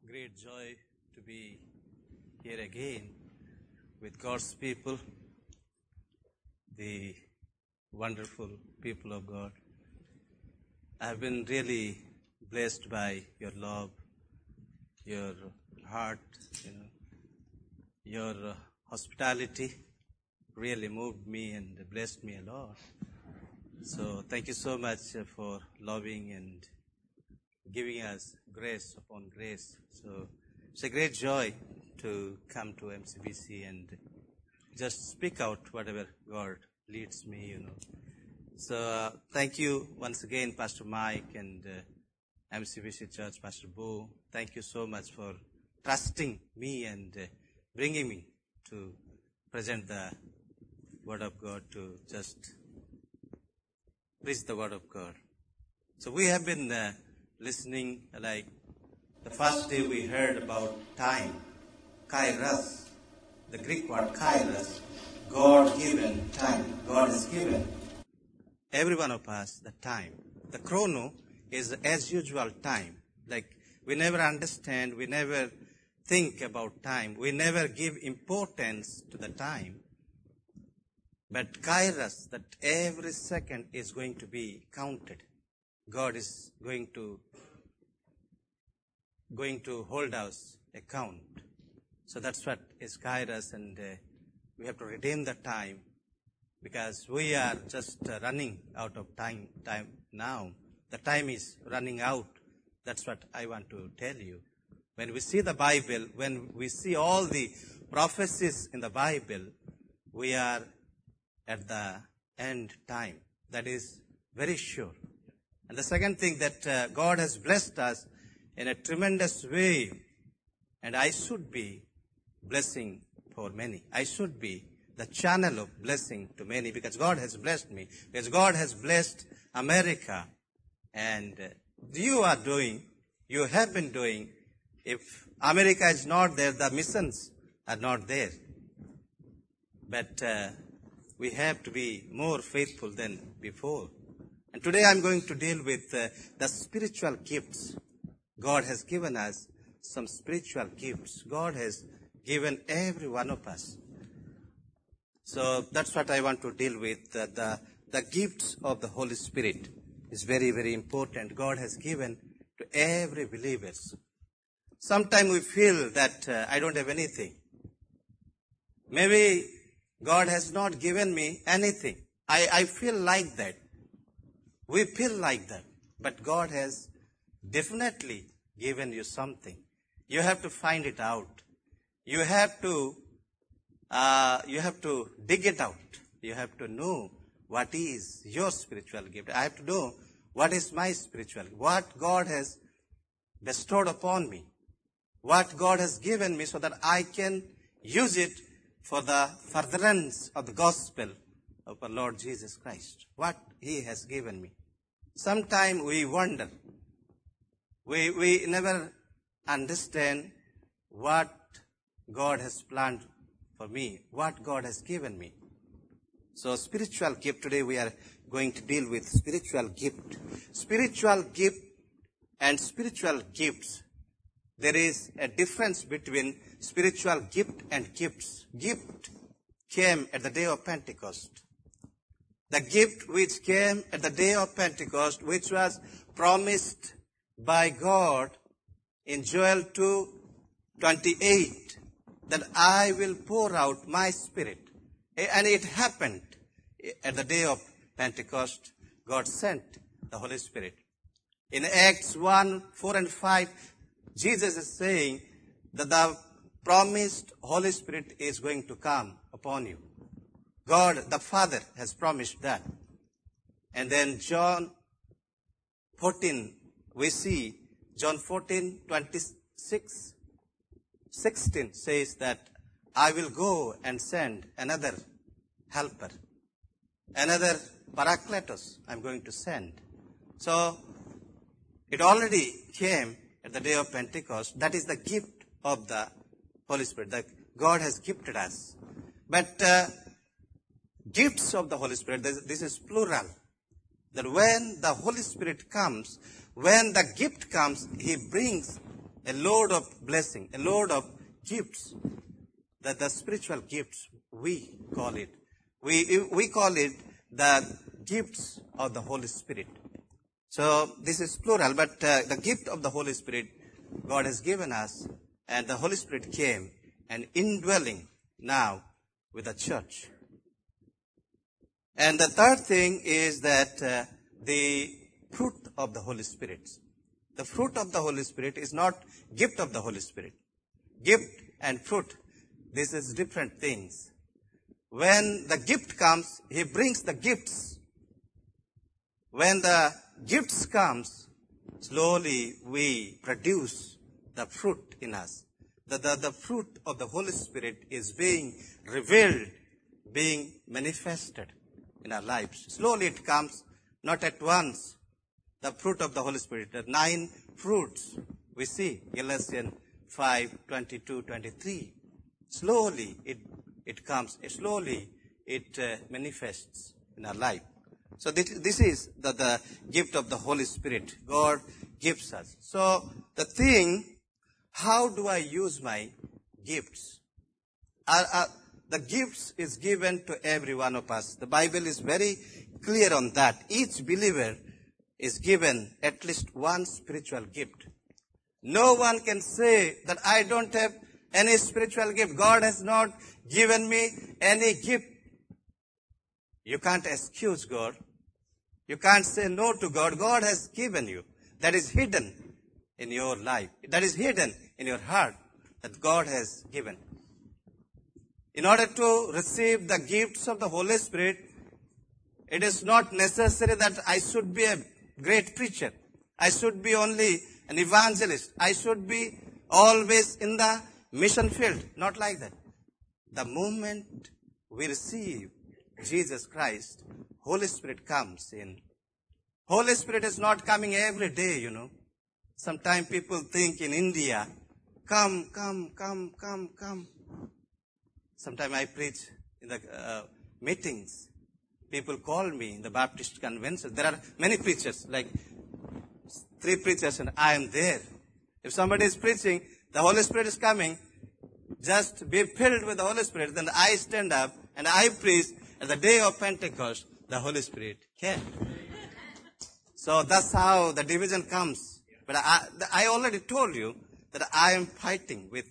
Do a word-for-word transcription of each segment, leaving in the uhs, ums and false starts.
great joy to be here again with God's people, the wonderful people of God. I have been really blessed by your love, your heart, you know, your uh, hospitality really moved me and blessed me a lot. So thank you so much uh, for loving and giving us grace upon grace. So it's a great joy to come to M C B C and just speak out whatever God leads me, you know. So uh, thank you once again, Pastor Mike and uh, M C B C Church, Pastor Bo. Thank you so much for trusting me and uh, bringing me to present the Word of God, to just preach the Word of God. So we have been uh, listening, like the first day we heard about time, kairos, the Greek word kairos, God-given time. God has given every one of us the time. The chrono is as usual time. Like we never understand, we never think about time, we never give importance to the time. But kairos, that every second is going to be counted. God is going to going to hold us account. So that's what is kairos, and uh, we have to redeem the time because we are just uh, running out of time time now. The time is running out. That's what I want to tell you. When we see the Bible, when we see all the prophecies in the Bible, we are at the end time. That is very sure. And the second thing, that uh, God has blessed us in a tremendous way, and I should be blessing for many. I should be the channel of blessing to many because God has blessed me, because God has blessed America, and uh, you are doing, you have been doing. If America is not there, the missions are not there. But uh, we have to be more faithful than before. And today I'm going to deal with uh, the spiritual gifts. God has given us some spiritual gifts. God has given every one of us. So that's what I want to deal with. Uh, the, the gifts of the Holy Spirit is very, very important. God has given to every believer. Sometimes we feel that uh, I don't have anything. Maybe God has not given me anything. I, I feel like that. We feel like that. But God has definitely given you something. You have to find it out. You have to, uh, you have to dig it out. You have to know what is your spiritual gift. I have to know what is my spiritual gift. What God has bestowed upon me. What God has given me so that I can use it for the furtherance of the gospel of our Lord Jesus Christ. What He has given me. Sometimes we wonder. We, we never understand what God has planned for me, what God has given me. So spiritual gift, today we are going to deal with spiritual gift. Spiritual gift and spiritual gifts. There is a difference between spiritual gift and gifts. Gift came at the day of Pentecost. The gift which came at the day of Pentecost, which was promised by God in Joel two twenty-eight, that I will pour out my spirit. And it happened at the day of Pentecost. God sent the Holy Spirit. In Acts one, four and five, Jesus is saying that the promised Holy Spirit is going to come upon you. God, the Father, has promised that. And then John fourteen, we see John fourteen, twenty-six, sixteen says that I will go and send another helper, another Paracletos I'm going to send. So it already came at the day of Pentecost. That is the gift of the Holy Spirit that God has gifted us. But uh, gifts of the Holy Spirit, this, this is plural. That when the Holy Spirit comes, when the gift comes, He brings a load of blessing, a load of gifts, the, the spiritual gifts, we call it. We, we call it the gifts of the Holy Spirit. So this is plural, but uh, the gift of the Holy Spirit God has given us, and the Holy Spirit came and indwelling now with the church. And the third thing is that uh, the fruit of the Holy Spirit. The fruit of the Holy Spirit is not gift of the Holy Spirit. Gift and fruit, this is different things. When the gift comes, He brings the gifts. When the gifts comes, slowly we produce the fruit in us. The, the, the fruit of the Holy Spirit is being revealed, being manifested in our lives. Slowly it comes, not at once. The fruit of the Holy Spirit, the nine fruits we see, Galatians five, twenty-two, twenty-three. Slowly it, it comes, slowly it uh, manifests in our life. So this, this is the, the gift of the Holy Spirit. God gives us. So the thing, how do I use my gifts? Are, are, the gifts is given to every one of us. The Bible is very clear on that. Each believer is given at least one spiritual gift. No one can say that I don't have any spiritual gift. God has not given me any gift. You can't excuse God. You can't say no to God. God has given you. That is hidden in your life. That is hidden in your heart that God has given. In order to receive the gifts of the Holy Spirit, it is not necessary that I should be a great preacher. I should be only an evangelist. I should be always in the mission field. Not like that. The moment we receive Jesus Christ, Holy Spirit comes in. Holy Spirit is not coming every day, you know. Sometimes people think in India, come, come, come, come, come. Sometimes I preach in the uh, meetings. People call me in the Baptist convention. There are many preachers, like three preachers, and I am there. If somebody is preaching, the Holy Spirit is coming, just be filled with the Holy Spirit. Then I stand up and I preach. At the day of Pentecost, the Holy Spirit came. So that's how the division comes. But I, I already told you that I am fighting with,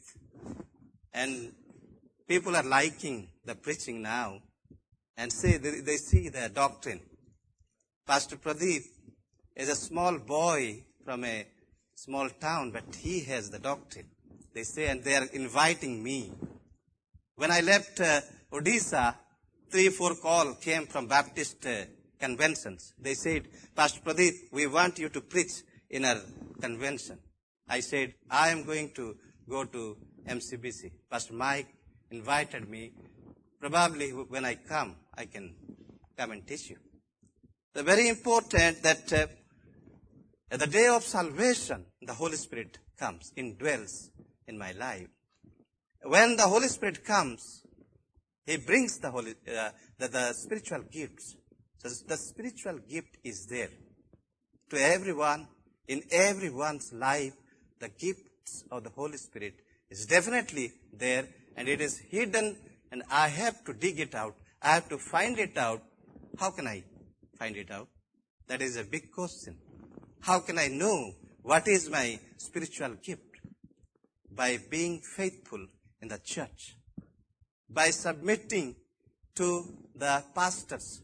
and people are liking the preaching now and say they, they see the doctrine. Pastor Pradeep is a small boy from a small town, but he has the doctrine. They say, and they are inviting me. When I left uh, Odisha, three, four calls came from Baptist uh, conventions. They said, Pastor Pradeep, we want you to preach in our convention. I said, I am going to go to M C B C. Pastor Mike invited me. Probably when I come, I can come and teach you. It's very important that uh, at the day of salvation, the Holy Spirit comes, indwells in my life. When the Holy Spirit comes, He brings the holy, uh, the, the spiritual gifts. So the spiritual gift is there. To everyone, in everyone's life, the gifts of the Holy Spirit is definitely there, and it is hidden, and I have to dig it out. I have to find it out. How can I find it out? That is a big question. How can I know what is my spiritual gift? By being faithful in the church. By submitting to the pastors,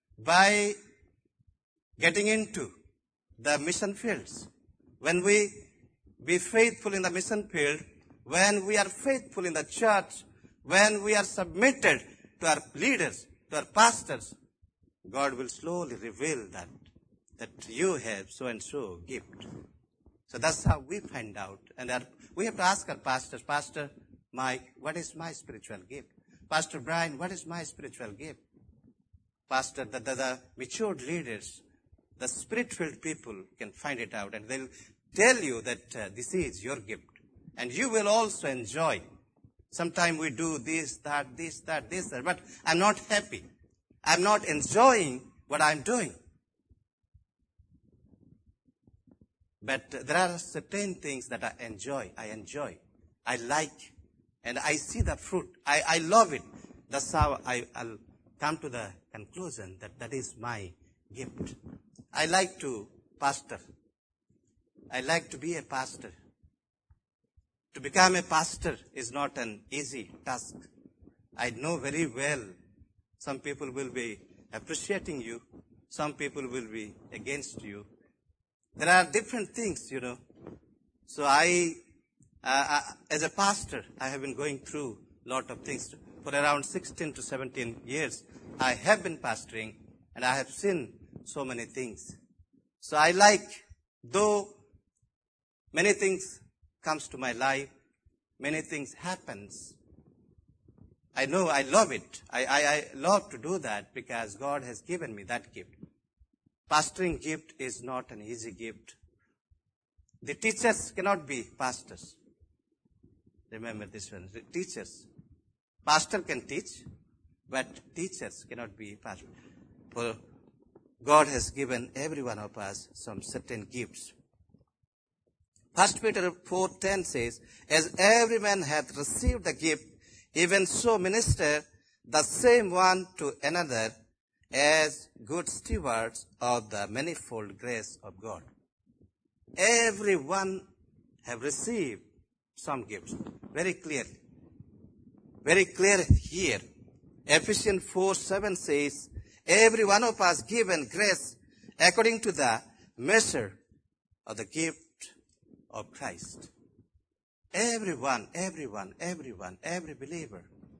by getting into the mission fields. When we be faithful in the mission field, when we are faithful in the church, when we are submitted to our leaders, to our pastors, God will slowly reveal that, that you have so and so gift. So that's how we find out. And our, we have to ask our pastors, Pastor Mike, what is my spiritual gift? Pastor Brian, what is my spiritual gift? Pastor, the, the, the matured leaders, the spirit-filled people can find it out, and they'll tell you that uh, this is your gift. And you will also enjoy. Sometimes we do this, that, this, that, this, that, but I'm not happy. I'm not enjoying what I'm doing. But there are certain things that I enjoy. I enjoy. I like. And I see the fruit. I, I love it. That's how I, I'll come to the conclusion that that is my gift. I like to pastor. I like to be a pastor. To become a pastor is not an easy task. I know very well some people will be appreciating you. Some people will be against you. There are different things, you know. So I, uh, as a pastor, I have been going through a lot of things. For around sixteen to seventeen years, I have been pastoring, and I have seen so many things. So I like, though many things comes to my life, many things happens, I know I love it. I, I, I love to do that because God has given me that gift. Pastoring gift is not an easy gift. The teachers cannot be pastors. Remember this one. The teachers. Pastor can teach, but teachers cannot be pastors. For God has given every one of us some certain gifts. First Peter four ten says, as every man hath received the gift, even so minister the same one to another as good stewards of the manifold grace of God. Everyone have received some gifts. Very clearly. Very clear here. Ephesians four seven says, every one of us given grace according to the measure of the gift of Christ. Everyone, everyone, everyone, every believer.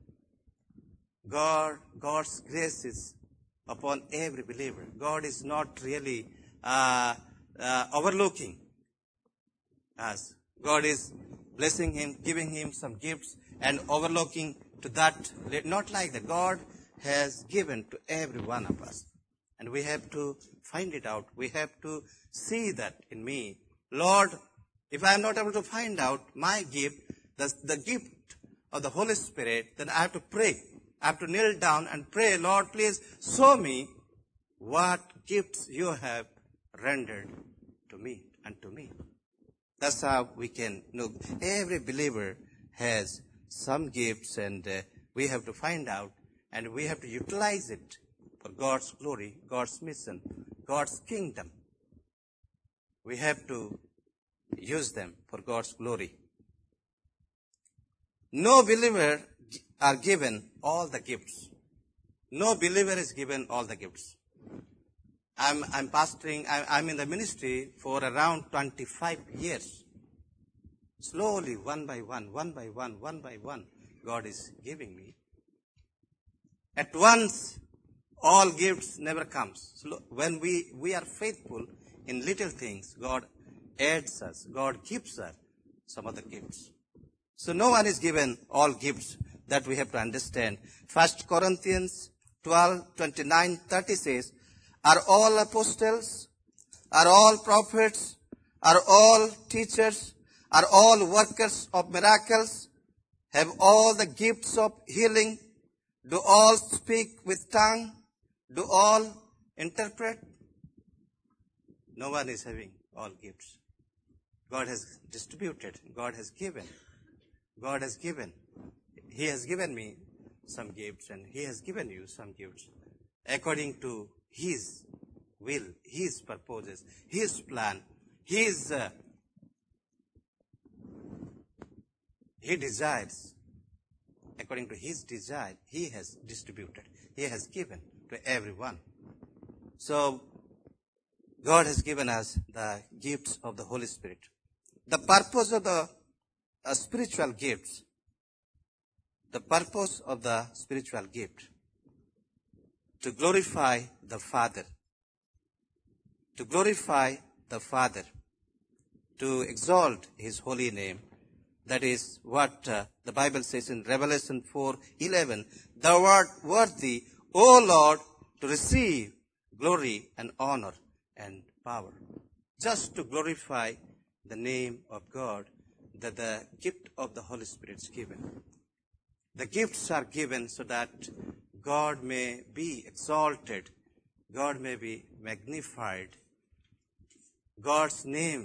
God, God's grace is upon every believer. God is not really uh, uh, overlooking us. God is blessing him, giving him some gifts, and overlooking to that. Not like that. God has given to every one of us. And we have to find it out. We have to see that in me. Lord, if I am not able to find out my gift, the, the gift of the Holy Spirit, then I have to pray. I have to kneel down and pray, Lord, please show me what gifts you have rendered to me and to me. That's how we can know. Every believer has some gifts, and uh, we have to find out, and we have to utilize it for God's glory, God's mission, God's kingdom. We have to use them for God's glory. No believer are given all the gifts. No believer is given all the gifts. I'm, I'm pastoring, I'm, I'm in the ministry for around twenty-five years. Slowly, one by one, one by one, one by one, God is giving me. At once, all gifts never comes. When we, we are faithful in little things, God adds us. God gives us some other gifts. So no one is given all gifts. That we have to understand. First Corinthians twelve, twenty-nine, thirty says, are all apostles, are all prophets, are all teachers, are all workers of miracles, have all the gifts of healing, do all speak with tongue, do all interpret? No one is having all gifts. God has distributed. God has given. God has given. He has given me some gifts, and He has given you some gifts according to His will, His purposes, His plan, His, uh, He desires. According to His desire, He has distributed. He has given to everyone. So, God has given us the gifts of the Holy Spirit. The purpose of the uh, spiritual gifts, the purpose of the spiritual gift, to glorify the Father, to glorify the Father, to exalt His holy name. That is what uh, the Bible says in Revelation four eleven. Thou art worthy, O Lord, to receive glory and honor and power. Just to glorify the name of God, that the gift of the Holy Spirit is given. The gifts are given so that God may be exalted, God may be magnified, God's name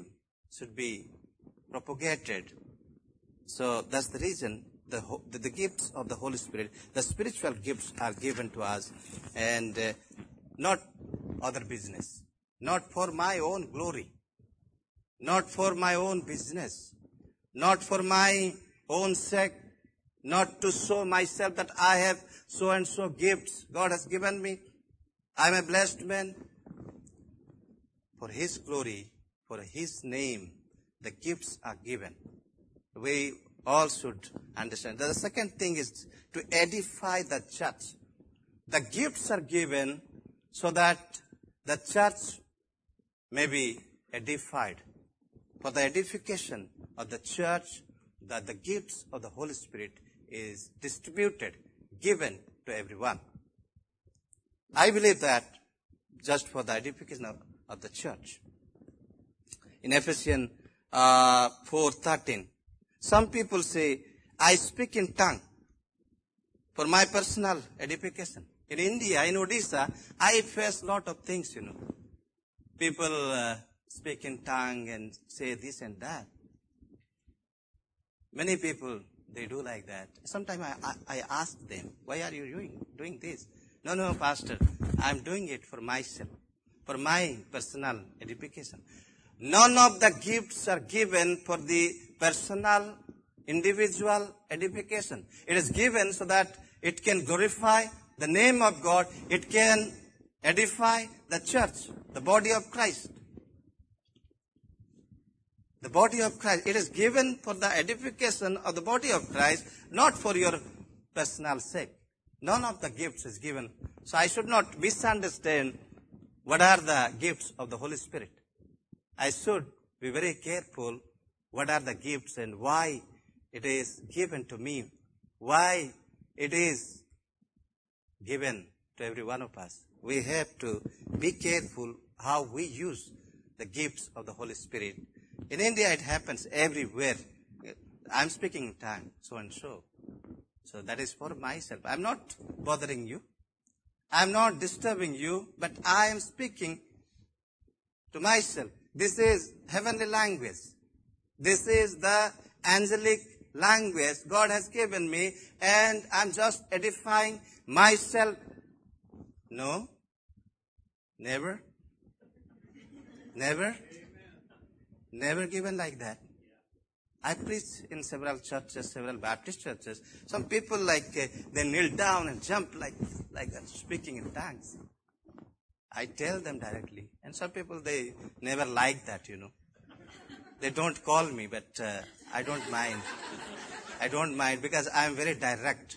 should be propagated. So that's the reason the, the, the gifts of the Holy Spirit, the spiritual gifts are given to us, and uh, not other business, not for my own glory, not for my own business, not for my own sake, not to show myself that I have so and so gifts God has given me. I'm a blessed man. For His glory, for His name, the gifts are given. We all should understand. The second thing is to edify the church. The gifts are given so that the church may be edified. For the edification of the church, that the gifts of the Holy Spirit is distributed, given to everyone. I believe that just for the edification of, of the church. In Ephesians uh, four thirteen, some people say, I speak in tongue for my personal edification. In India, in Odisha, I face a lot of things, you know. People uh, speak in tongue and say this and that. Many people, they do like that. Sometimes I, I, I ask them, why are you doing, doing this? No, no, Pastor, I'm doing it for myself, for my personal edification. None of the gifts are given for the personal, individual edification. It is given so that it can glorify the name of God. It can edify the church, the body of Christ. The body of Christ. It is given for the edification of the body of Christ, not for your personal sake. None of the gifts is given. So I should not misunderstand what are the gifts of the Holy Spirit. I should be very careful what are the gifts and why it is given to me, why it is given to every one of us. We have to be careful how we use the gifts of the Holy Spirit. In India, it happens everywhere. I'm speaking in tongue, so and so. So that is for myself. I'm not bothering you. I'm not disturbing you, but I am speaking to myself. This is heavenly language. This is the angelic language God has given me, and I'm just edifying myself. No. Never. Never. Never given like that. I preach in several churches, several Baptist churches. Some people like, uh, they kneel down and jump like, like that, speaking in tongues. I tell them directly. And some people, they never like that, you know. They don't call me, but uh, I don't mind. I don't mind because I am very direct.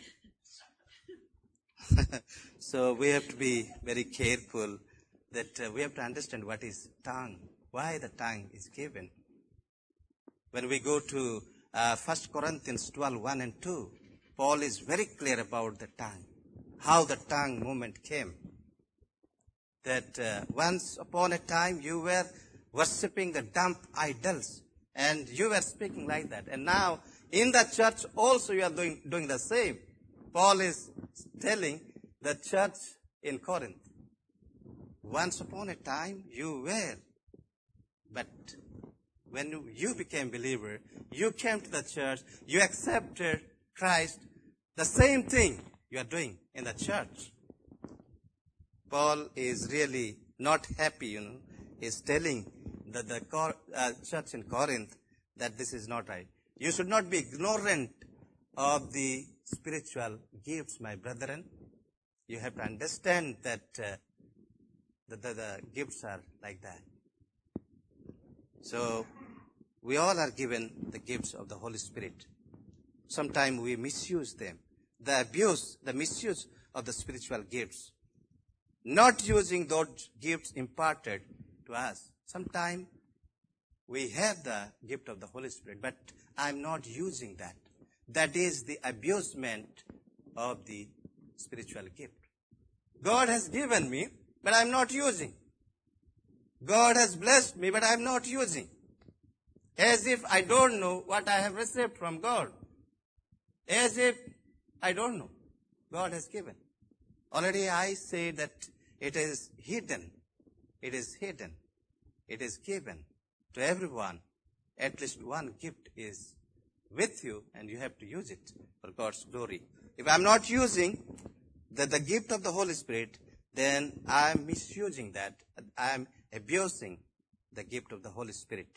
So we have to be very careful that uh, we have to understand what is tongue, why the tongue is given. When we go to uh, First Corinthians twelve, one and two, Paul is very clear about the tongue, how the tongue movement came. That uh, once upon a time you were worshipping the dumb idols, and you were speaking like that. And now in the church also you are doing, doing the same. Paul is telling the church in Corinth, once upon a time you were, but when you, you became believer, you came to the church, you accepted Christ, the same thing you are doing in the church. Paul is really not happy, you know. He's telling the, the uh, church in Corinth that this is not right. You should not be ignorant of the spiritual gifts, my brethren. You have to understand that uh, the, the, the gifts are like that. So, we all are given the gifts of the Holy Spirit. Sometimes we misuse them. The abuse, the misuse of the spiritual gifts. Not using those gifts imparted to us. Sometimes we have the gift of the Holy Spirit, but I'm not using that. That is the abusement of the spiritual gift. God has given me, but I'm not using. God has blessed me, but I'm not using. As if I don't know what I have received from God. As if I don't know. God has given. Already I say that it is hidden. It is hidden. It is given to everyone at least one gift is with you, and you have to use it for God's glory. If I'm not using the, the gift of the Holy Spirit, then I'm misusing that. I'm abusing the gift of the Holy Spirit.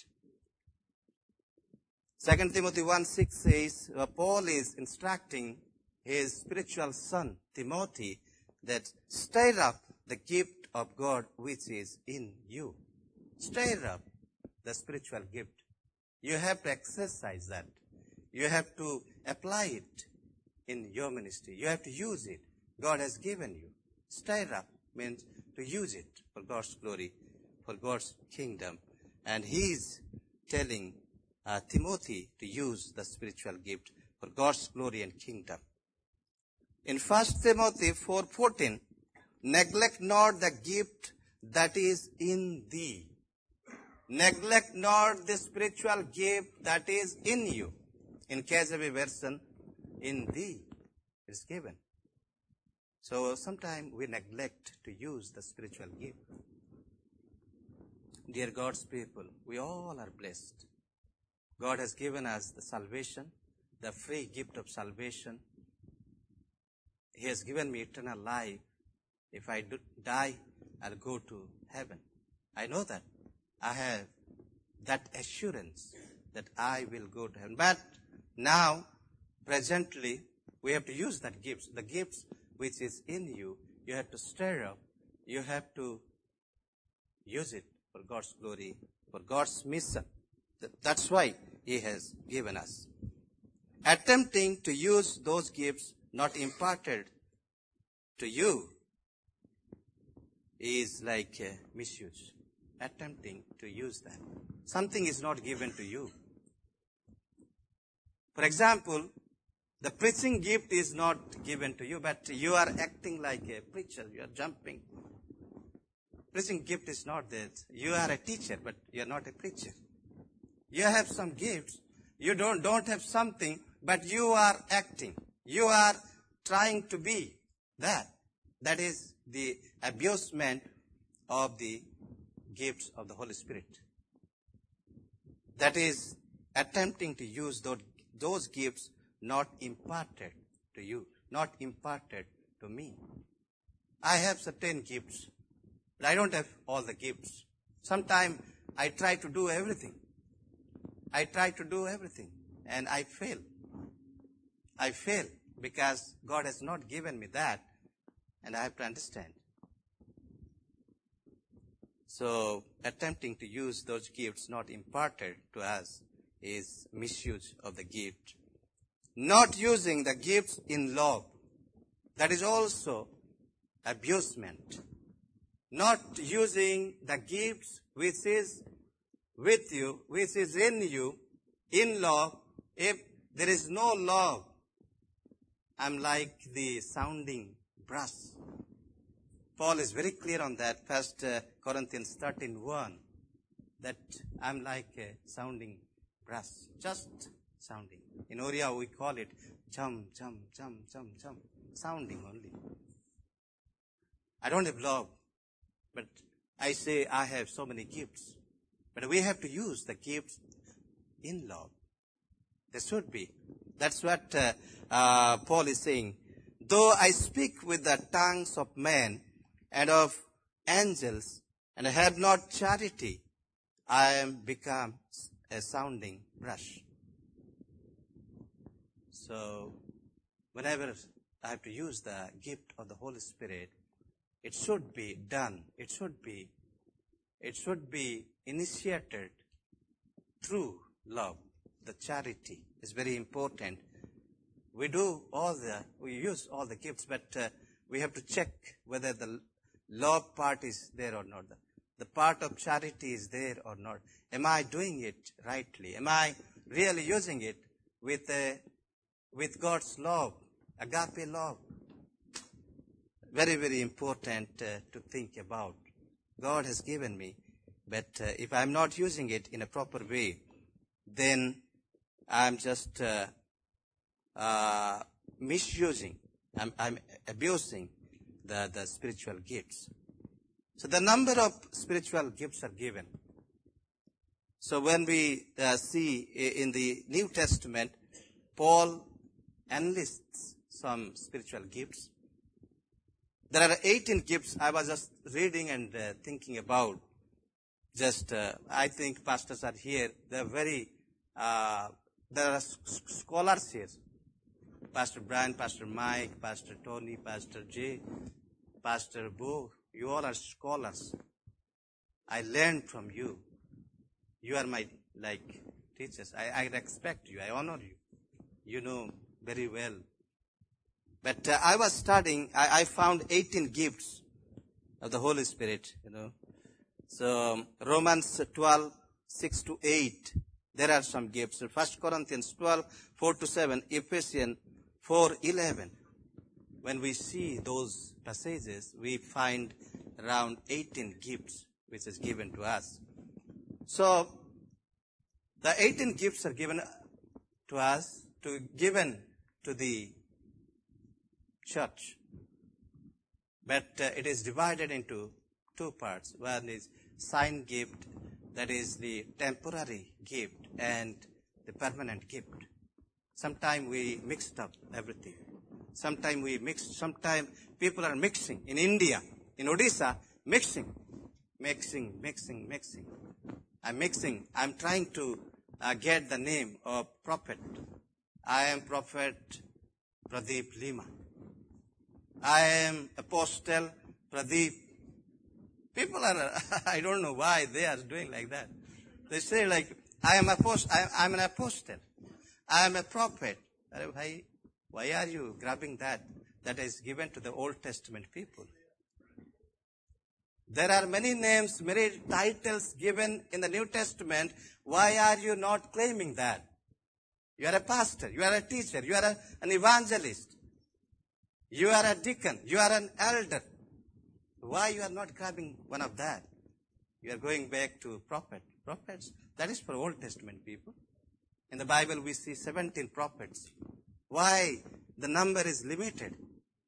Second Timothy one six says, uh, Paul is instructing his spiritual son, Timothy, that stir up the gift of God which is in you. Stir up the spiritual gift. You have to exercise that. You have to apply it in your ministry. You have to use it. God has given you. Stir up means to use it for God's glory, for God's kingdom. And he is telling uh, Timothy to use the spiritual gift for God's glory and kingdom. In First Timothy four fourteen, neglect not the gift that is in thee. Neglect not the spiritual gift that is in you. In K J V version, in thee is given. So sometimes we neglect to use the spiritual gift. Dear God's people, we all are blessed. God has given us the salvation, the free gift of salvation. He has given me eternal life. If I do die, I'll go to heaven. I know that. I have that assurance that I will go to heaven. But now, presently, we have to use that gifts. The gifts which is in you, you have to stir up. You have to use it for God's glory, for God's mission. That's why He has given us. Attempting to use those gifts not imparted to you is like uh, misuse. Attempting to use that. Something is not given to you. For example, the preaching gift is not given to you, but you are acting like a preacher. You are jumping. Preaching gift is not that. You are a teacher, but you are not a preacher. You have some gifts. You don't, don't have something, but you are acting. You are trying to be that. That is the abusement of the gifts of the Holy Spirit. That is attempting to use those, those gifts not imparted to you, not imparted to me. I have certain gifts, but I don't have all the gifts. Sometimes I try to do everything. I try to do everything, and I fail. I fail because God has not given me that, and I have to understand. So, attempting to use those gifts not imparted to us is misuse of the gift. Not using the gifts in love, that is also abusement. Not using the gifts which is with you, which is in you, in love. If there is no love, I'm like the sounding brass. Paul is very clear on that, First Corinthians thirteen one, that I'm like a sounding brass, just sounding. In Oriya we call it jum, jum, jum, jum, jum, sounding only. I don't have love, but I say I have so many gifts. But we have to use the gifts in love. There should be. That's what uh, uh, Paul is saying. Though I speak with the tongues of men and of angels, and I have not charity, I am become a sounding brass. So, whenever I have to use the gift of the Holy Spirit, it should be done. It should be, it should be initiated through love. The charity is very important. We do all the, we use all the gifts, but uh, we have to check whether the love part is there or not. The, the part of charity is there or not. Am I doing it rightly? Am I really using it with uh, with God's love, agape love? Very, very important uh, to think about. God has given me, but uh, if I'm not using it in a proper way, then I'm just uh, uh, misusing, I'm, I'm abusing the, the spiritual gifts. So the number of spiritual gifts are given. So when we uh, see in the New Testament, Paul enlists some spiritual gifts. There are eighteen gifts I was just reading and uh, thinking about. Just, uh, I think pastors are here. They're very, uh, there are scholars here. Pastor Brian, Pastor Mike, Pastor Tony, Pastor Jay, Pastor Bo, you all are scholars. I learned from you. You are my, like, teachers. I, I respect you. I honor you. You know very well. But uh, I was studying, I, I found eighteen gifts of the Holy Spirit, you know. So, um, Romans twelve, six to eight, there are some gifts. First Corinthians twelve, four to seven, Ephesians four, eleven. When we see those passages, we find around eighteen gifts which is given to us. So, the eighteen gifts are given to us, to given to the church. But uh, it is divided into two parts. One is sign gift, that is the temporary gift, and the permanent gift. Sometimes we mixed up everything. Sometimes we mix, sometimes people are mixing. In India, in Odisha, mixing, mixing, mixing, mixing. I'm mixing. I'm trying to uh, get the name of prophet. I am Prophet Pradeep Lima. I am Apostle Pradeep. People are, I don't know why they are doing like that. They say like, I am apostle, I am an apostle. I am a prophet. Why, why are you grabbing that? That is given to the Old Testament people. There are many names, many titles given in the New Testament. Why are you not claiming that? You are a pastor, you are a teacher, you are a, an evangelist. You are a deacon, you are an elder. Why you are not grabbing one of that? You are going back to prophet. Prophets, that is for Old Testament people. In the Bible we see seventeen prophets. Why the number is limited?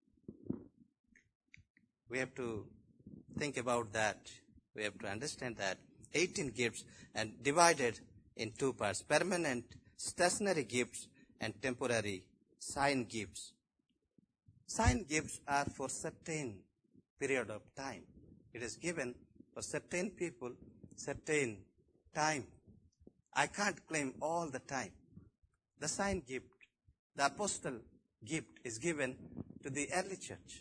We have to think about that. We have to understand that. eighteen gifts and divided in two parts. Permanent, stationary gifts and temporary sign gifts. Sign gifts are for certain period of time. It is given for certain people, certain time. I can't claim all the time. The sign gift, the apostle gift is given to the early church.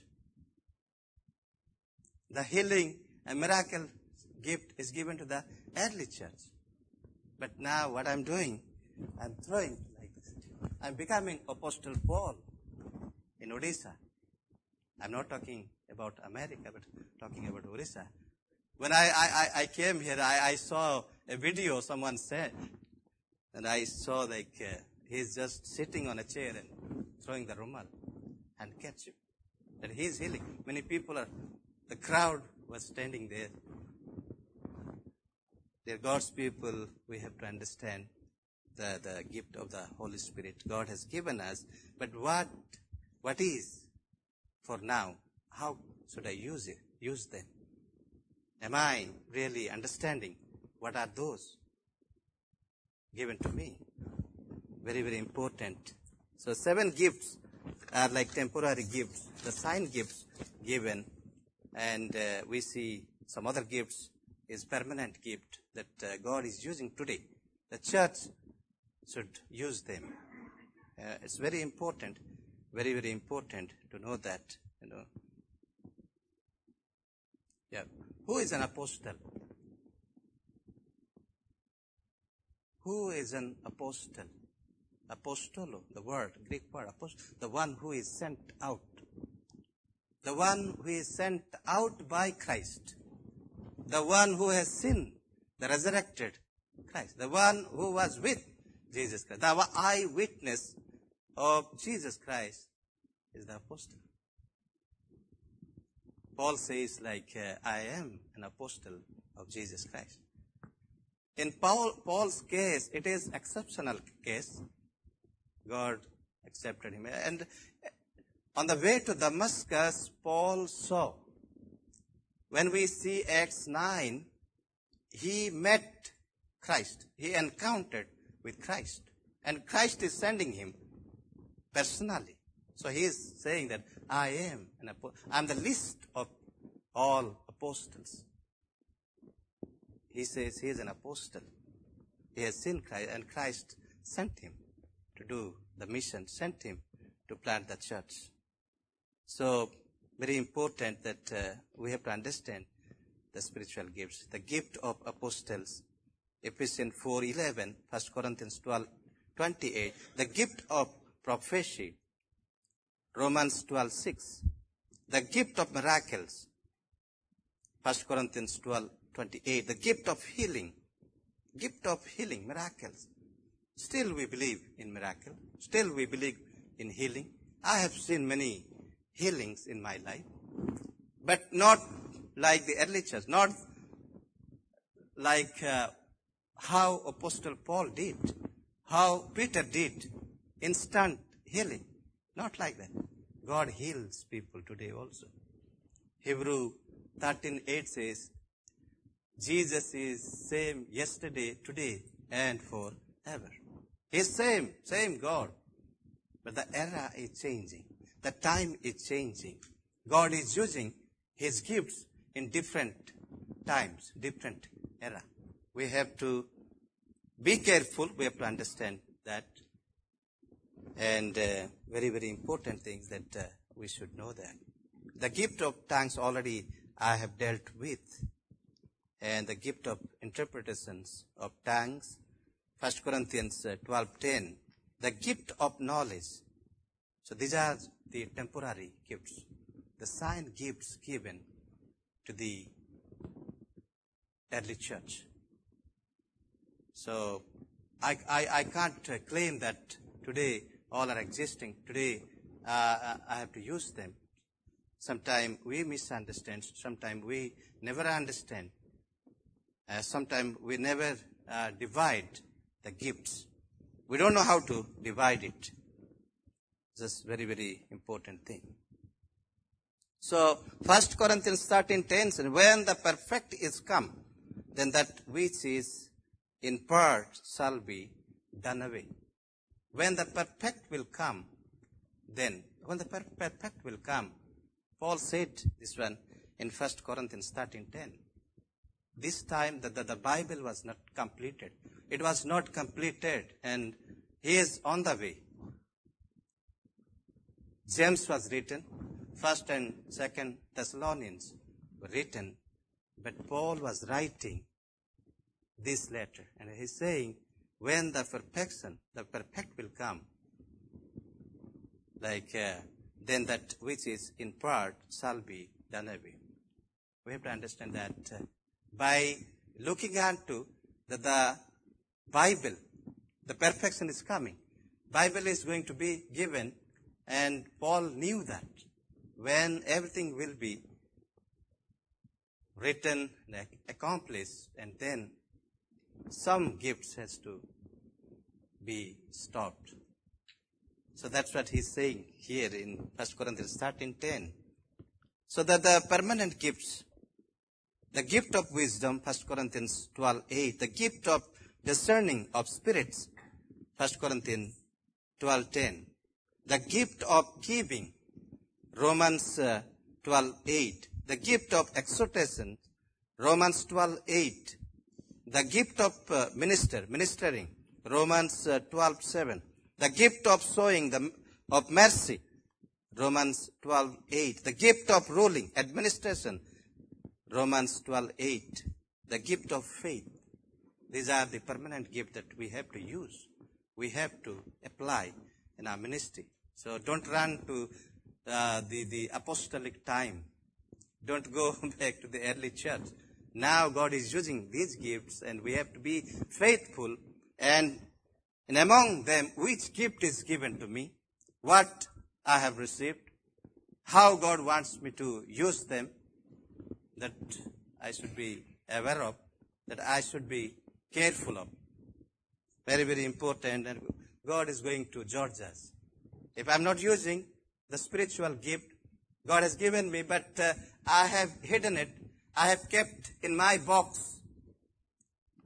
The healing and miracle gift is given to the early church. But now what I'm doing, I'm throwing like this. I'm becoming Apostle Paul in Odisha. I'm not talking about America, but talking about Odisha. When I, I, I came here, I, I saw a video someone said, and I saw like uh, he's just sitting on a chair and throwing the rumal and catch him. That he's healing. Many people are, the crowd was standing there. They're God's people. We have to understand the, the gift of the Holy Spirit God has given us. But what, what is for now? How should I use it? Use them? Am I really understanding what are those given to me? Very, very important. So seven gifts are like temporary gifts. The sign gifts given, and uh, we see some other gifts is permanent gift that uh, God is using today. The church should use them. Uh, it's very important, very, very important to know that, you know. Yeah. Who is an apostle? Who is an apostle? Apostolo, the word, Greek word, apostle, the one who is sent out. The one who is sent out by Christ. The one who has seen the resurrected Christ. The one who was with Jesus Christ. The eyewitness of Jesus Christ is the apostle. Paul says like, uh, I am an apostle of Jesus Christ. In Paul, Paul's case, it is exceptional case. God accepted him. And on the way to Damascus, Paul saw. When we see Acts nine, he met Christ. He encountered with Christ. And Christ is sending him personally. So he is saying that I am an apostle. I am the least of all apostles. He says he is an apostle. He has seen Christ, and Christ sent him to do the mission, sent him to plant the church. So, very important that uh, we have to understand the spiritual gifts. The gift of apostles, Ephesians four eleven, First Corinthians twelve twenty-eight. The gift of prophecy, Romans twelve six. The gift of miracles, First Corinthians twelve twenty-eight. The gift of healing, gift of healing, miracles. Still we believe in miracle. Still we believe in healing. I have seen many healings in my life, but not like the early church, not like uh, how Apostle Paul did, how Peter did, instant healing. Not like that. God heals people today also. Hebrew thirteen eight says, Jesus is same yesterday, today, and forever. He's same, same God. But the era is changing. The time is changing. God is using his gifts in different times, different era. We have to be careful. We have to understand that. And uh, very, very important things that uh, we should know that. The gift of tongues already I have dealt with. And the gift of interpretations of tongues, First Corinthians twelve ten. The gift of knowledge. So these are the temporary gifts. The sign gifts given to the early church. So I, I, I can't uh, claim that today all are existing. Today uh, I have to use them. Sometimes we misunderstand. Sometimes we never understand. Uh, sometimes we never uh, divide the gifts. We don't know how to divide it. This is very, very important thing. So, First Corinthians thirteen ten says, when the perfect is come, then that which is in part shall be done away. When the perfect will come, then, when the per- perfect will come, Paul said this one in First Corinthians thirteen ten. This time the, the, the Bible was not completed. It was not completed, and he is on the way. James was written, First and Second Thessalonians were written, but Paul was writing this letter, and he's saying, when the perfection, the perfect will come, like uh, then that which is in part shall be done away. We have to understand that uh, by looking into the, the Bible, the perfection is coming. Bible is going to be given, and Paul knew that when everything will be written and accomplished, and then some gifts has to be stopped. So that's what he's saying here in First Corinthians thirteen ten. So that the permanent gifts, the gift of wisdom, First Corinthians twelve eight, the gift of discerning of spirits, First Corinthians twelve ten, the gift of giving, Romans uh, twelve eight, the gift of exhortation, Romans twelve eight, the gift of uh, minister, ministering, Romans uh, twelve seven, the gift of showing the of mercy, Romans twelve eight, the gift of ruling, administration, Romans twelve eight, the gift of faith. These are the permanent gifts that we have to use. We have to apply in our ministry. So don't run to uh, the, the apostolic time. Don't go back to the early church. Now God is using these gifts, and we have to be faithful. And, and among them, which gift is given to me? What I have received? How God wants me to use them? That I should be aware of. That I should be careful of. Very, very important. And God is going to judge us. If I'm not using the spiritual gift God has given me, but uh, I have hidden it, I have kept in my box,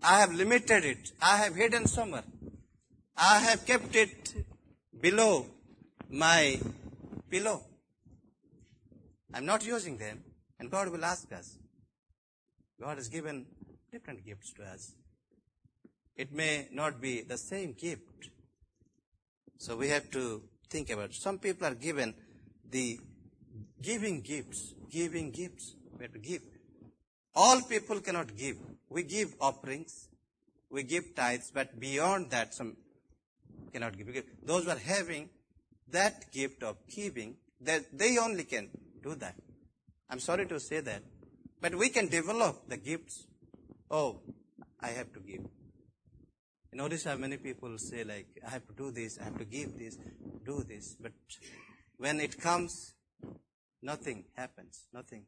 I have limited it. I have hidden somewhere. I have kept it below my pillow. I'm not using them. And God will ask us. God has given different gifts to us. It may not be the same gift. So we have to think about it. Some people are given the giving gifts. Giving gifts. We have to give. All people cannot give. We give offerings. We give tithes. But beyond that, some cannot give. Those who are having that gift of giving, that they only can do that. I'm sorry to say that. But we can develop the gifts. Oh, I have to give. You notice how many people say, like, I have to do this, I have to give this, do this. But when it comes, nothing happens. Nothing.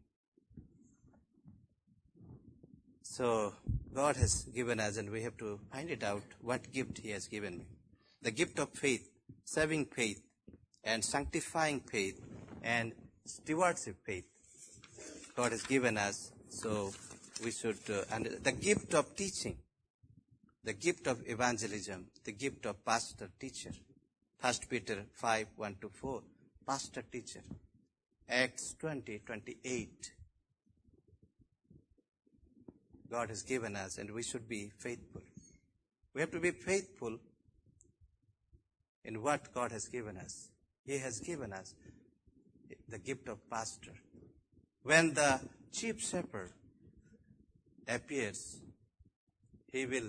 So God has given us, and we have to find it out, what gift He has given me. The gift of faith, saving faith, and sanctifying faith, and stewardship faith. God has given us, so we should, uh, and the gift of teaching, the gift of evangelism, the gift of pastor, teacher. First Peter five, one to four, pastor, teacher. Acts twenty, twenty-eight. God has given us, and we should be faithful. We have to be faithful in what God has given us. He has given us the gift of pastor. When the chief shepherd appears, he will,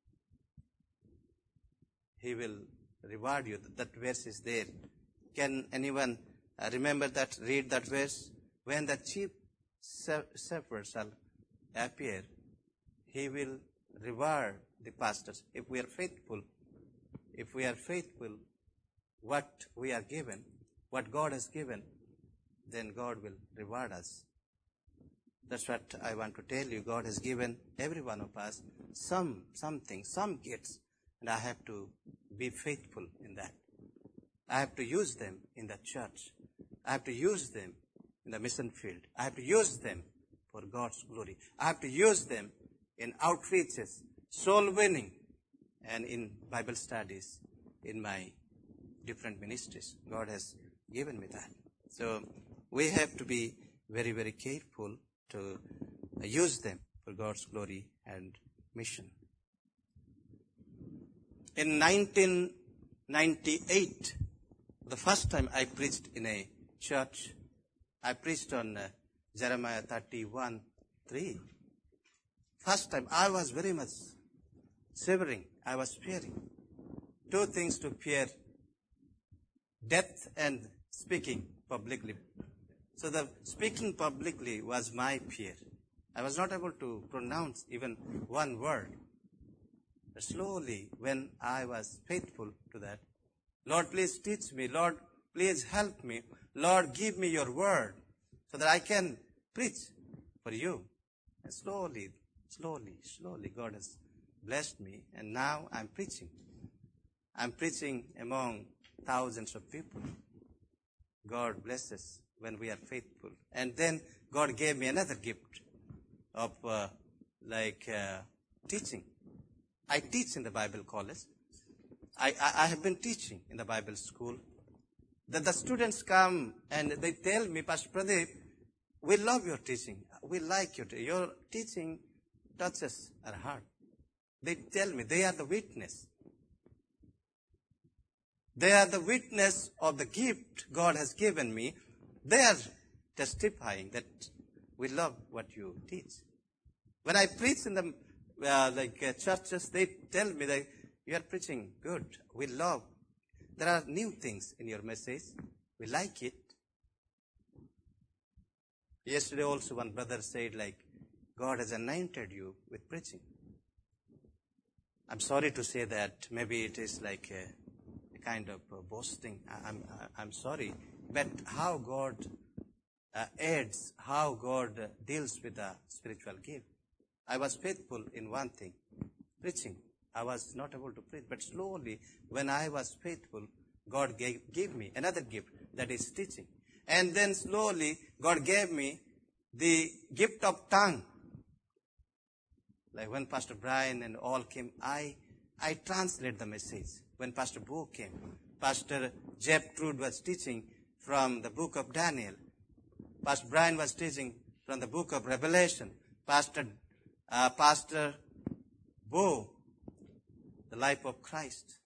he will reward you. That verse is there. Can anyone uh, remember that, read that verse? When the chief shepherd shall appear, he will reward the pastors. If we are faithful, if we are faithful, what we are given, what God has given, then God will reward us. That's what I want to tell you. God has given every one of us some, something, some gifts, and I have to be faithful in that. I have to use them in the church. I have to use them in the mission field. I have to use them for God's glory. I have to use them in outreaches, soul winning, and in Bible studies, in my different ministries. God has given me that. So we have to be very, very careful to use them for God's glory and mission. In nineteen ninety-eight, the first time I preached in a church, I preached on uh, Jeremiah thirty-one, three. First time, I was very much shivering. I was fearing. Two things to fear: death and speaking publicly. So the speaking publicly was my fear. I was not able to pronounce even one word. But slowly, when I was faithful to that, Lord, please teach me. Lord, please help me. Lord, give me your word so that I can preach for you. And slowly, slowly, slowly, God has blessed me. And now I'm preaching. I'm preaching among thousands of people. God blesses when we are faithful. And then God gave me another gift of uh, like uh, teaching. I teach in the Bible college. I, I, I have been teaching in the Bible school. That the students come and they tell me, Pastor Pradeep, we love your teaching. We like your teaching. Your teaching touches our heart. They tell me, they are the witness. They are the witness of the gift God has given me. They are testifying that we love what you teach. When I preach in the uh, like uh, churches, they tell me that you are preaching good. We love. There are new things in your message. We like it. Yesterday also one brother said, like, God has anointed you with preaching. I'm sorry to say that. Maybe it is like a, a kind of uh, boasting. I, I'm, I, I'm sorry. But how God uh, aids, how God uh, deals with the spiritual gift. I was faithful in one thing, preaching. I was not able to preach. But slowly, when I was faithful, God gave, gave me another gift, that is teaching. And then slowly, God gave me the gift of tongue. Like when Pastor Brian and all came, I I translate the message. When Pastor Bo came, Pastor Jeb Trude was teaching from the book of Daniel. Pastor Brian was teaching from the book of Revelation. Pastor uh, Pastor Bo, the life of Christ.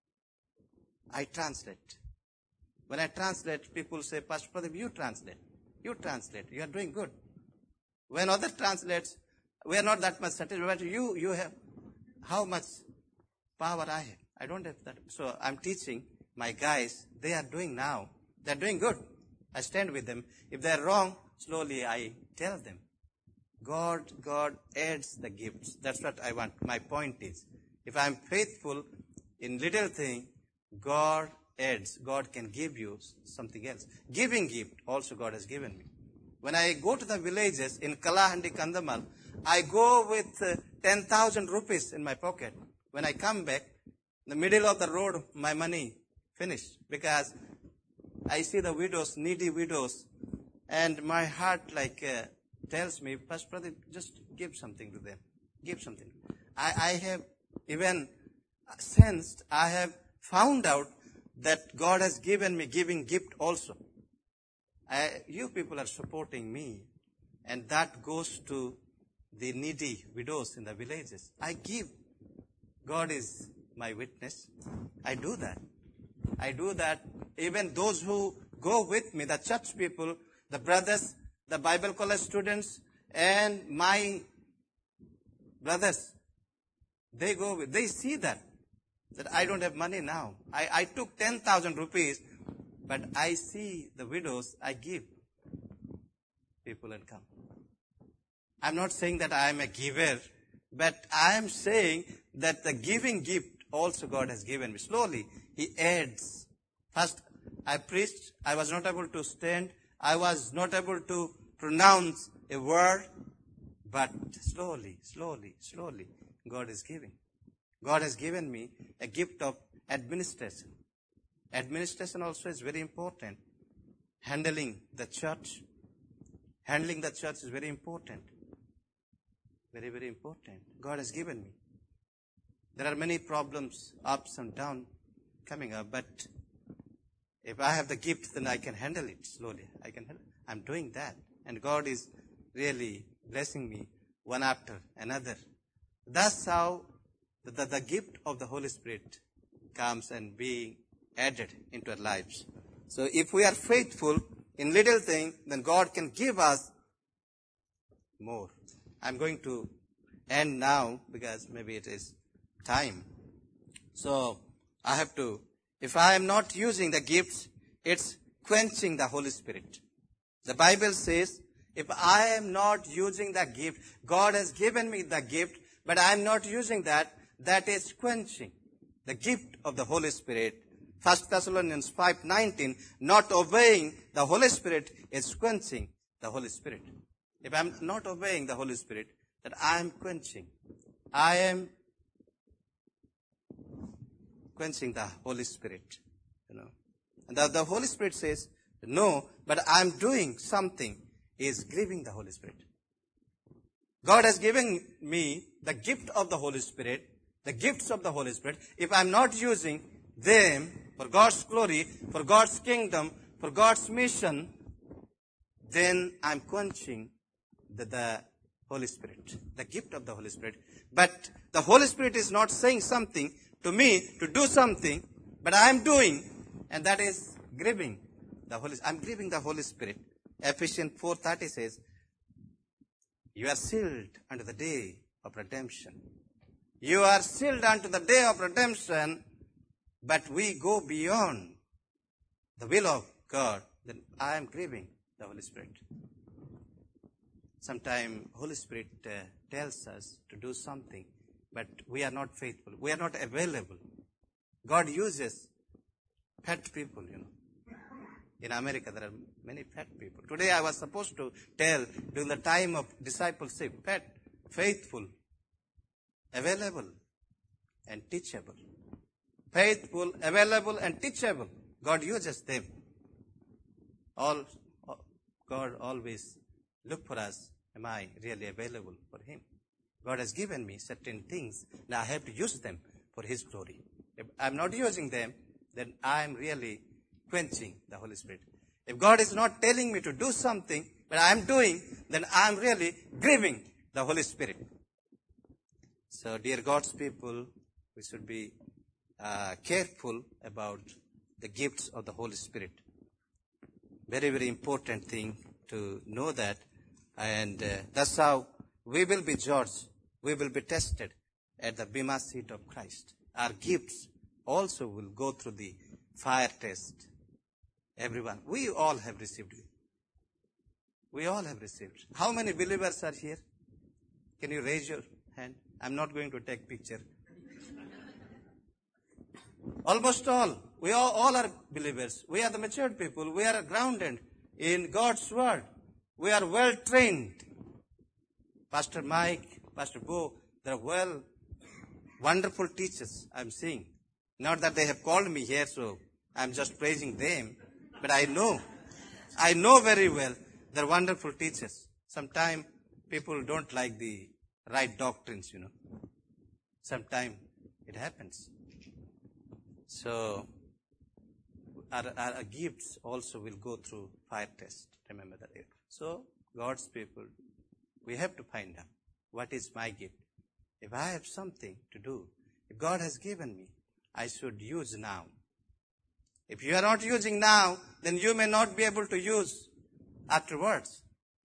I translate. When I translate, people say, Pastor Pradeep, you translate. You translate. You are doing good. When other translates, we are not that much satisfied. But you, you have how much power I have. I don't have that. So I'm teaching my guys. They are doing now. They are doing good. I stand with them. If they are wrong, slowly I tell them. God, God adds the gifts. That's what I want. My point is, if I'm faithful in little thing, God adds. God can give you something else. Giving gift also God has given me. When I go to the villages in Kalahandi, Kandamal, I go with uh, ten thousand rupees in my pocket. When I come back, in the middle of the road, my money finished. Because I see the widows, needy widows, and my heart like uh, tells me, Pastor Brother, just give something to them. Give something. I, I have even sensed, I have found out that God has given me giving gift also. I, you people are supporting me, and that goes to the needy widows in the villages. I give. God is my witness. I do that. I do that. Even those who go with me, the church people, the brothers, the Bible college students, and my brothers, they go with, they see that, that I don't have money now. I, I took ten thousand rupees, but I see the widows, I give people and come. I'm not saying that I am a giver, but I am saying that the giving gift also God has given me. Slowly, He adds. First, I preached. I was not able to stand. I was not able to pronounce a word. But slowly, slowly, slowly, God is giving. God has given me a gift of administration. Administration also is very important. Handling the church. Handling the church is very important. Very, very important. God has given me. There are many problems, ups and downs coming up, but if I have the gift, then I can handle it slowly. I can handle it. I'm doing that. And God is really blessing me one after another. That's how the, the, the gift of the Holy Spirit comes and being added into our lives. So if we are faithful in little things, then God can give us more. I'm going to end now because maybe it is time. So I have to, if I am not using the gifts, it's quenching the Holy Spirit. The Bible says, if I am not using the gift, God has given me the gift, but I am not using that, that is quenching the gift of the Holy Spirit. First Thessalonians five nineteen, not obeying the Holy Spirit is quenching the Holy Spirit. If I am not obeying the Holy Spirit, that I am quenching. I am quenching the Holy Spirit. You know. And the, the Holy Spirit says, no, but I am doing something is grieving the Holy Spirit. God has given me the gift of the Holy Spirit, the gifts of the Holy Spirit. If I am not using them for God's glory, for God's kingdom, for God's mission, then I am quenching the, the Holy Spirit, the gift of the Holy Spirit. But the Holy Spirit is not saying something to me to do something, but I am doing, and that is grieving the Holy Spirit. I am grieving the Holy Spirit. Ephesians four thirty says, you are sealed unto the day of redemption. You are sealed unto the day of redemption, but we go beyond the will of God. Then I am grieving the Holy Spirit. Sometimes Holy Spirit uh, tells us to do something, but we are not faithful. We are not available. God uses fat people, you know. In America, there are many fat people. Today, I was supposed to tell during the time of discipleship, fat, faithful, available, and teachable. Faithful, available, and teachable. God uses them. All, God always look for us. Am I really available for Him? God has given me certain things. Now I have to use them for His glory. If I'm not using them, then I'm really quenching the Holy Spirit. If God is not telling me to do something, but I'm doing, then I'm really grieving the Holy Spirit. So, dear God's people, we should be uh, careful about the gifts of the Holy Spirit. Very, very important thing to know that. And uh, that's how we will be judged. We will be tested at the Bema seat of Christ. Our gifts also will go through the fire test. Everyone. We all have received it. We all have received. How many believers are here? Can you raise your hand? I'm not going to take picture. Almost all. We all, all are believers. We are the matured people. We are grounded in God's word. We are well trained. Pastor Mike, Pastor Bo, they're well, wonderful teachers I'm seeing. Not that they have called me here, so I'm just praising them. But I know, I know very well they're wonderful teachers. Sometimes people don't like the right doctrines, you know. Sometimes it happens. So, our, our gifts also will go through fire test. Remember that. So, God's people, we have to find out what is my gift. If I have something to do, if God has given me, I should use now. If you are not using now, then you may not be able to use afterwards.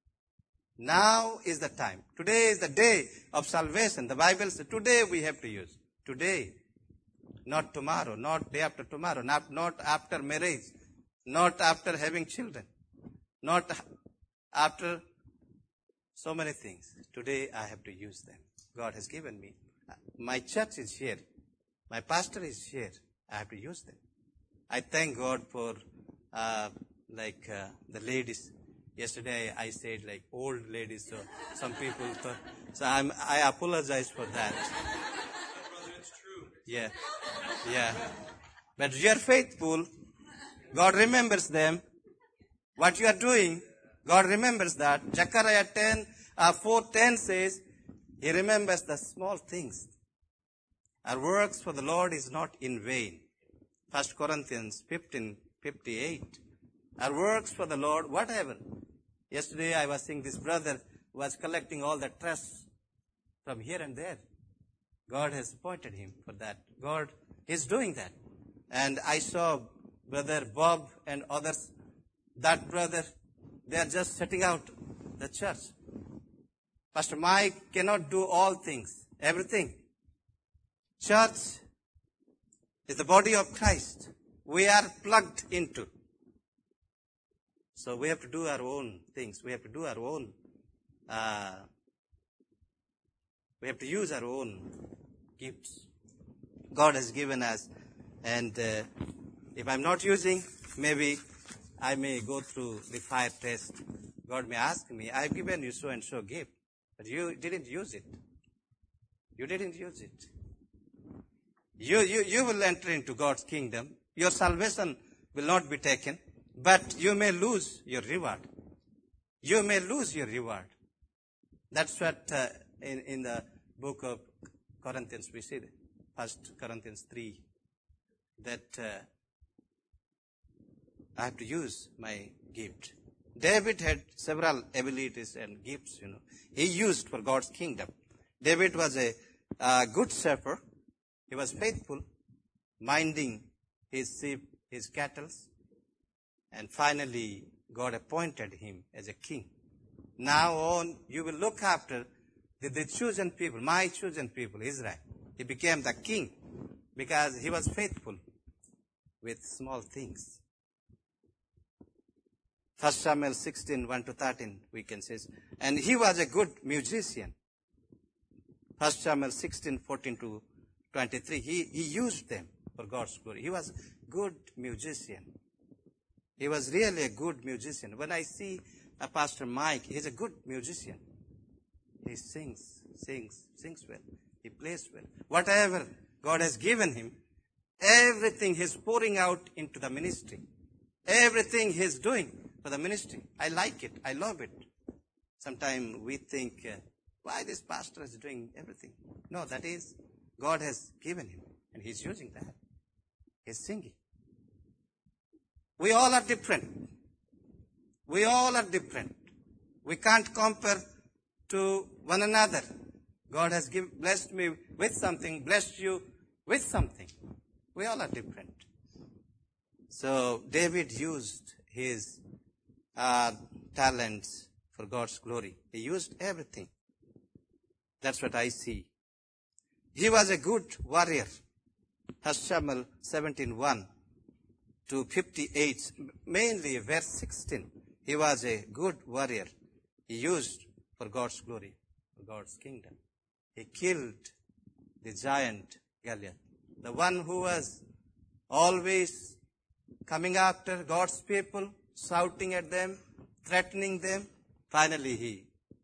Now is the time. Today is the day of salvation. The Bible says today we have to use. Today. Not tomorrow, not day after tomorrow, not, not after marriage, not after having children, not after so many things. Today I have to use them. God has given me. My church is here. My pastor is here. I have to use them. I thank God for uh, like uh, the ladies. Yesterday I said like old ladies, so some people thought. So I'm, I apologize for that. Brother, it's true. Yeah, yeah. But you are faithful. God remembers them. What you are doing, God remembers that. Zechariah ten, uh, four ten says, He remembers the small things. Our works for the Lord is not in vain. First Corinthians fifteen fifty-eight. Our works for the Lord, whatever. Yesterday I was seeing this brother was collecting all the trash from here and there. God has appointed him for that. God is doing that. And I saw Brother Bob and others, that brother, they are just setting out the church. Pastor Mike cannot do all things, everything. Church is the body of Christ. We are plugged into. So we have to do our own things. We have to do our own, uh, we have to use our own gifts. God has given us. And uh, if I'm not using, maybe I may go through the fire test. God may ask me, I've given you so and so gift, but you didn't use it. You didn't use it. You, you, you will enter into God's kingdom. Your salvation will not be taken, but you may lose your reward. You may lose your reward. That's what uh, in, in the book of Corinthians we see, First Corinthians three, that uh, I have to use my gift. David had several abilities and gifts, you know. He used for God's kingdom. David was a uh, good shepherd. He was faithful, minding his sheep, his cattle. And finally, God appointed him as a king. Now on, you will look after the, the chosen people, my chosen people, Israel. He became the king because he was faithful with small things. First Samuel sixteen, one to thirteen, we can say. And he was a good musician. First Samuel sixteen, fourteen to twenty-three. He, he used them for God's glory. He was a good musician. He was really a good musician. When I see a Pastor Mike, he's a good musician. He sings, sings, sings well. He plays well. Whatever God has given him, everything he's pouring out into the ministry. Everything he's doing for the ministry. I like it. I love it. Sometimes we think, uh, why this pastor is doing everything. No, that is, God has given him, and he's using that. He's singing. We all are different. We all are different. We can't compare to one another. God has give, blessed me with something, blessed you with something. We all are different. So David used his uh, talents for God's glory. He used everything. That's what I see. He was a good warrior. First Samuel seventeen one to fifty-eight, mainly verse sixteen. He was a good warrior. He used for God's glory, for God's kingdom. He killed the giant Goliath, the one who was always coming after God's people, shouting at them, threatening them. Finally, he,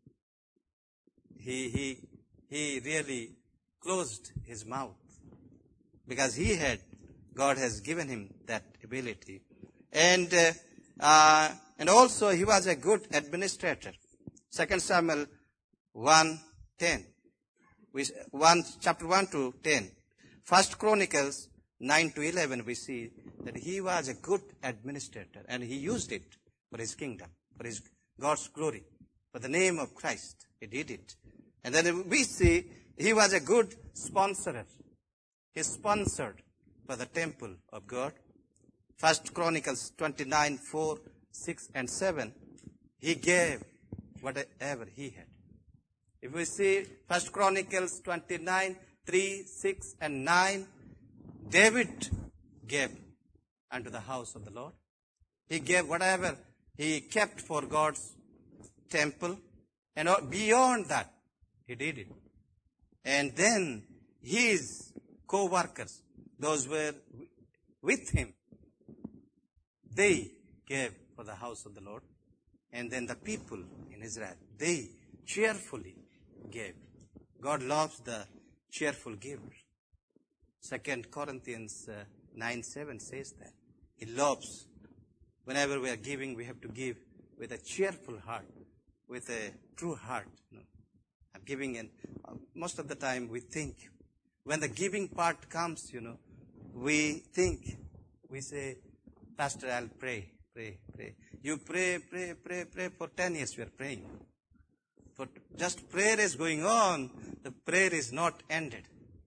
he, he, he really closed his mouth because he had, God has given him that ability. And, uh, uh, and also he was a good administrator. Second Samuel one ten. We, one, chapter one to ten. First Chronicles nine to eleven, we see that he was a good administrator and he used it for his kingdom, for his God's glory, for the name of Christ. He did it. And then we see he was a good sponsorer. He sponsored for the temple of God. First Chronicles twenty-nine, four, six, and seven. He gave whatever he had. If we see First Chronicles twenty-nine, three, six, and nine, David gave unto the house of the Lord. He gave whatever he kept for God's temple. And beyond that, he did it. And then his co-workers, those were with him, they gave for the house of the Lord. And then the people in Israel, they cheerfully gave. God loves the cheerful givers. Second Corinthians uh, nine seven says that. He loves. Whenever we are giving, we have to give with a cheerful heart, with a true heart. You know. I'm giving, and uh, most of the time we think, when the giving part comes, you know, we think, we say, Pastor, I'll pray, pray, pray. You pray, pray, pray, pray. For ten years we are praying. For just prayer is going on, the prayer is not ended.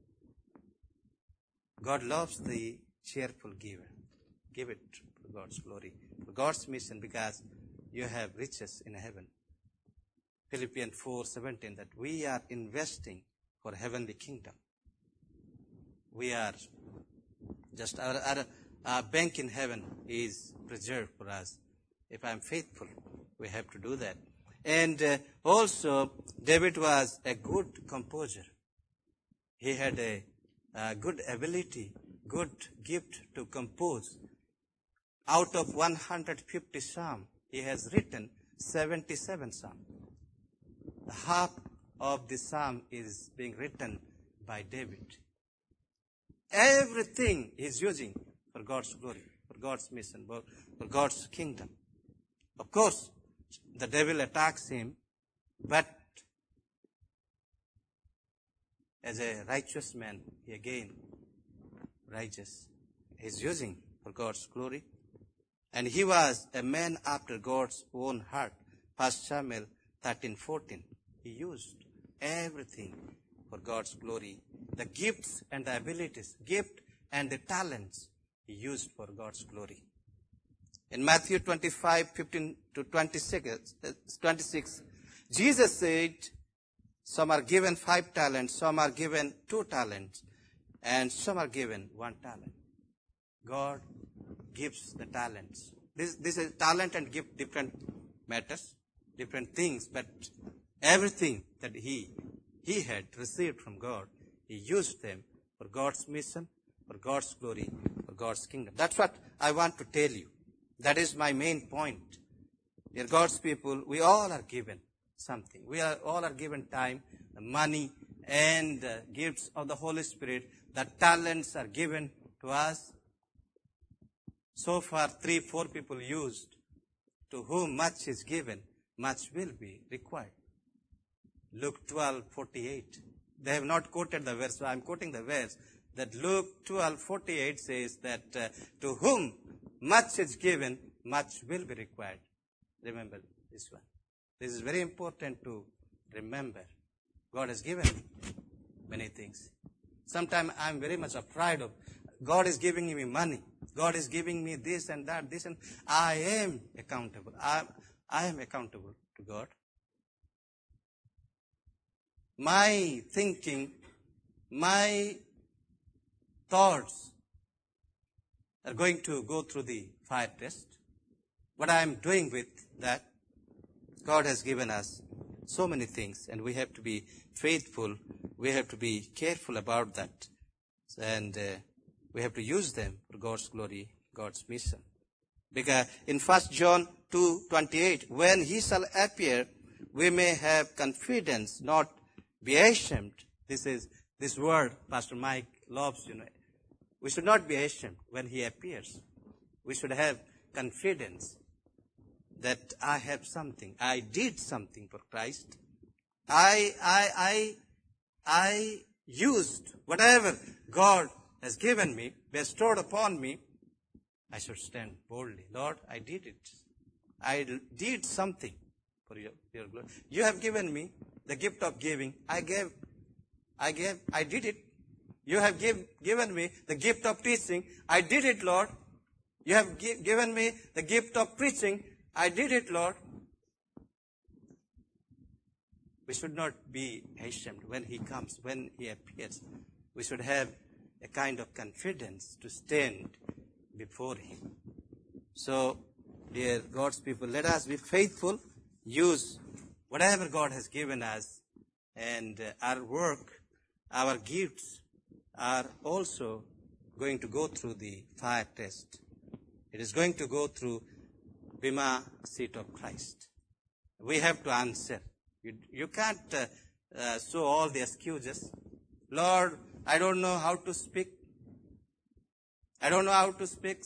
God loves the cheerful giver. Give it for God's glory, for God's mission, because you have riches in heaven. Philippians four seventeen, that we are investing for heavenly kingdom. We are just, our, our, our bank in heaven is preserved for us. If I'm faithful, we have to do that. And uh, also, David was a good composer. He had a, a good ability, good gift to compose. Out of one hundred fifty psalms, he has written seventy-seven psalms. Half of the psalm is being written by David. Everything he's using for God's glory, for God's mission, for, for God's kingdom. Of course, the devil attacks him, but as a righteous man, he again righteous. He's using for God's glory. And he was a man after God's own heart. First Samuel thirteen fourteen. He used everything for God's glory. The gifts and the abilities, gift and the talents, he used for God's glory. In Matthew twenty-five, fifteen to twenty-six, twenty-six, Jesus said, some are given five talents, some are given two talents, and some are given one talent. God gives the talents. This, this is talent and gift, different matters, different things, but everything that he, he had received from God, he used them for God's mission, for God's glory, for God's kingdom. That's what I want to tell you. That is my main point. Dear God's people, we all are given something. We are all are given time, money, and uh, gifts of the Holy Spirit. The talents are given to us. So far, three, four people used. To whom much is given, much will be required. Luke twelve forty-eight. They have not quoted the verse, so I'm quoting the verse. That Luke twelve forty-eight says that uh, to whom much is given, much will be required. Remember this one. This is very important to remember. God has given me many things. Sometimes I'm very much afraid of God is giving me money. God is giving me this and that, this and I am accountable. I, I am accountable to God. My thinking, my thoughts are going to go through the fire test. What I am doing with that, God has given us so many things, and we have to be faithful. We have to be careful about that. And uh, we have to use them for God's glory, God's mission. Because in First John two twenty-eight, when he shall appear, we may have confidence, not be ashamed. This is this word Pastor Mike loves, you know. We should not be ashamed when he appears. We should have confidence that I have something. I did something for Christ. I, I, I, I used whatever God has given me, bestowed upon me. I should stand boldly. Lord, I did it. I did something for your, your glory. You have given me the gift of giving. I gave, I gave, I did it. You have give, given me the gift of teaching. I did it, Lord. You have gi- given me the gift of preaching. I did it, Lord. We should not be ashamed when he comes, when he appears. We should have a kind of confidence to stand before him. So, dear God's people, let us be faithful, use whatever God has given us, and uh, our work, our gifts are also going to go through the fire test. It is going to go through Bema seat of Christ. We have to answer. You, you can't uh, uh, show all the excuses. Lord, I don't know how to speak. I don't know how to speak.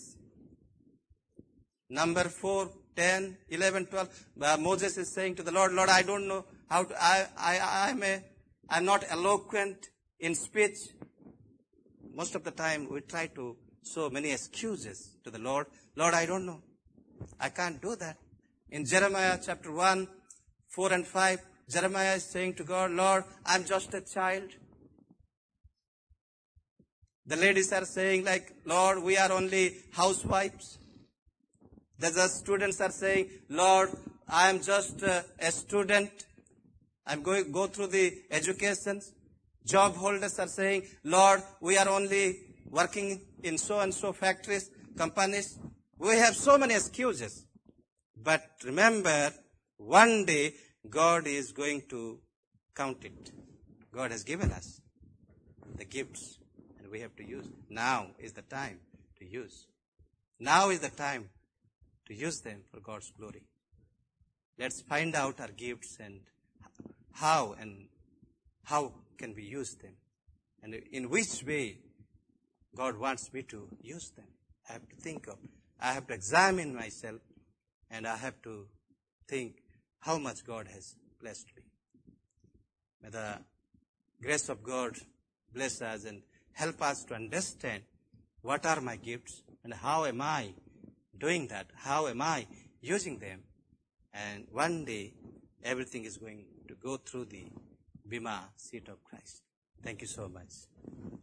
Number four, ten, eleven, twelve. Uh, Moses is saying to the Lord, Lord, I don't know how to, I, I, I'm a, I'm not eloquent in speech. Most of the time we try to show many excuses to the Lord. Lord, I don't know. I can't do that. In Jeremiah chapter one, four and five, Jeremiah is saying to God, Lord, I'm just a child. The ladies are saying like, Lord, we are only housewives. The students are saying, Lord, I am just a, a student. I'm going go through the educations. Job holders are saying, Lord, we are only working in so-and-so factories, companies. We have so many excuses. But remember, one day, God is going to count it. God has given us the gifts, and we have to use. Now is the time to use. Now is the time to use them for God's glory. Let's find out our gifts and how and how can we use them, and in which way God wants me to use them. I have to think of, I have to examine myself, and I have to think how much God has blessed me. May the grace of God bless us and help us to understand what are my gifts and how am I doing that, how am I using them. And one day, everything is going to go through the Bema seat of Christ. Thank you so much.